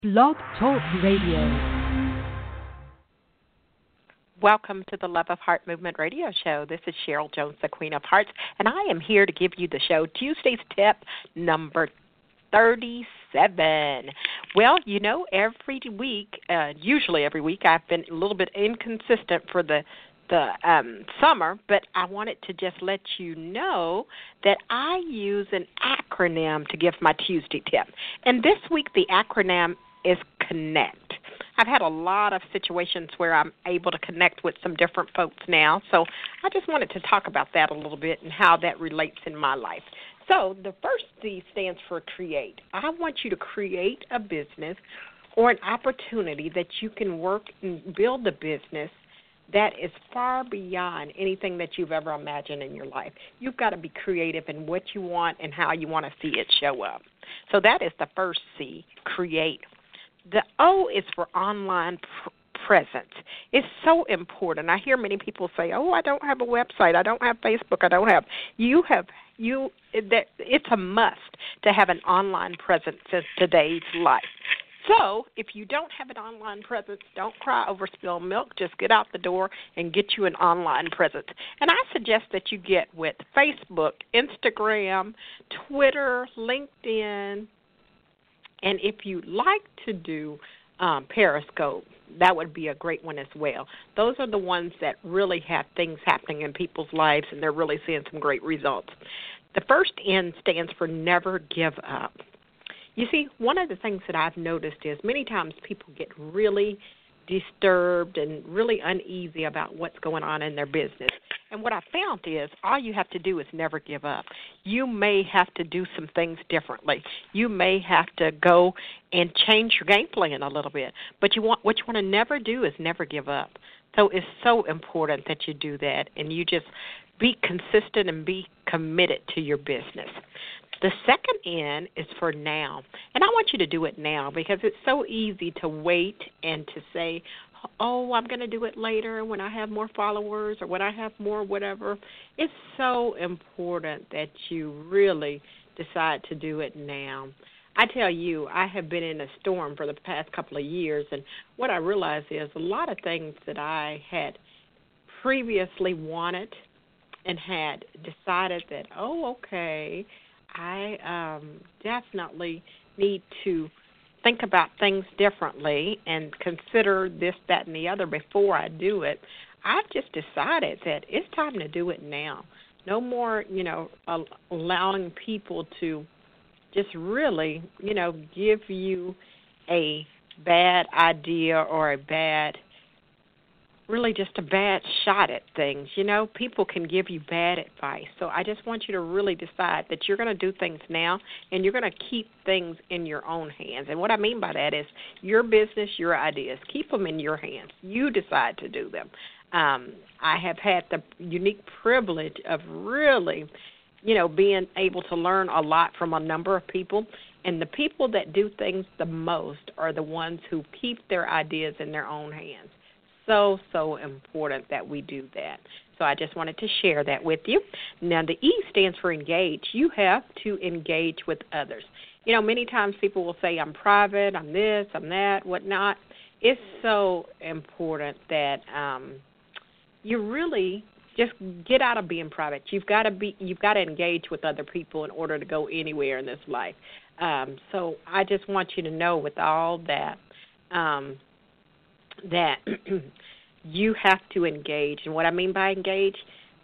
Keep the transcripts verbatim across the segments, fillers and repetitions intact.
Blog Talk Radio. Welcome to the Love of Heart Movement Radio Show. This is Cheryl Jones, the Queen of Hearts, and I am here to give you the show Tuesday's tip number thirty-seven. Well, you know, every week, uh, usually every week, I've been a little bit inconsistent for the the um, summer, but I wanted to just let you know that I use an acronym to give my Tuesday tip. And this week, the acronym is CONNECT. I've had a lot of situations where I'm able to connect with some different folks now, so I just wanted to talk about that a little bit and how that relates in my life. So the first C stands for create. I want you to create a business or an opportunity that you can work and build a business that is far beyond anything that you've ever imagined in your life. You've got to be creative in what you want and how you want to see it show up. So that is the first C, create. The O is for online pr- presence. It's so important. I hear many people say, "Oh, I don't have a website. I don't have Facebook. I don't have." You have you. That it's a must to have an online presence in today's life. So if you don't have an online presence, don't cry over spilled milk. Just get out the door and get you an online presence. And I suggest that you get with Facebook, Instagram, Twitter, LinkedIn, and if you like to do um, Periscope, that would be a great one as well. Those are the ones that really have things happening in people's lives, and they're really seeing some great results. The first N stands for never give up. You see, one of the things that I've noticed is many times people get really disturbed and really uneasy about what's going on in their business. And what I found is all you have to do is never give up. You may have to do some things differently. You may have to go and change your game plan a little bit. But you want what you want to never do is never give up. So it's so important that you do that and you just be consistent and be committed to your business. The second N is for now, and I want you to do it now because it's so easy to wait and to say, oh, I'm going to do it later when I have more followers or when I have more whatever. It's so important that you really decide to do it now. I tell you, I have been in a storm for the past couple of years, and what I realize is a lot of things that I had previously wanted and had decided that, oh, okay, I um, definitely need to think about things differently and consider this, that, and the other before I do it. I've just decided that it's time to do it now. No more, you know, allowing people to just really, you know, give you a bad idea or a bad really just a bad shot at things. You know, people can give you bad advice. So I just want you to really decide that you're going to do things now and you're going to keep things in your own hands. And what I mean by that is your business, your ideas, keep them in your hands. You decide to do them. Um, I have had the unique privilege of really, you know, being able to learn a lot from a number of people. And the people that do things the most are the ones who keep their ideas in their own hands. So, so important that we do that. So I just wanted to share that with you. Now, the E stands for engage. You have to engage with others. You know, many times people will say, I'm private, I'm this, I'm that, whatnot. It's so important that um, you really just get out of being private. You've got to be, you've got to engage with other people in order to go anywhere in this life. Um, so I just want you to know with all that, um, that you have to engage. And what I mean by engage,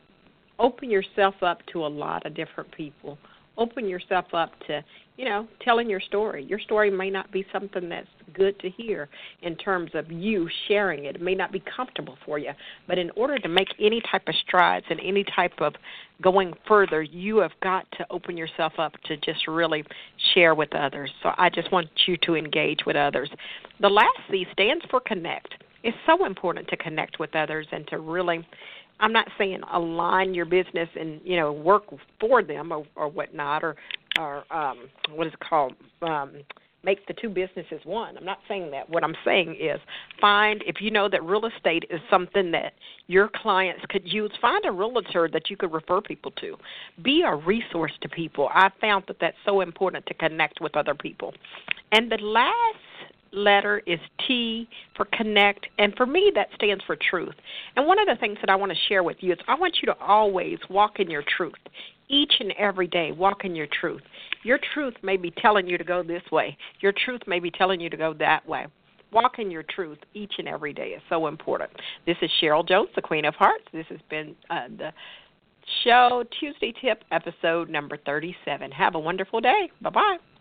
open yourself up to a lot of different people. Open yourself up to, you know, telling your story. Your story may not be something that's good to hear in terms of you sharing it. It may not be comfortable for you. But in order to make any type of strides and any type of going further, you have got to open yourself up to just really share with others. So I just want you to engage with others. The last C stands for connect. It's so important to connect with others and to really, I'm not saying align your business and, you know, work for them or, or whatnot or, or um, what is it called, um, make the two businesses one. I'm not saying that. What I'm saying is find, if you know that real estate is something that your clients could use, find a realtor that you could refer people to. Be a resource to people. I found that that's so important to connect with other people. And the last letter is T for connect, and for me that stands for truth. And one of the things that I want to share with you is I want you to always walk in your truth. Each and every day, walk in your truth. Your truth may be telling you to go this way. Your truth may be telling you to go that way. Walk in your truth each and every day is so important. This is Cheryl Jones, the Queen of Hearts. This has been uh, the show, Tuesday Tip, episode number thirty-seven. Have a wonderful day. Bye-bye.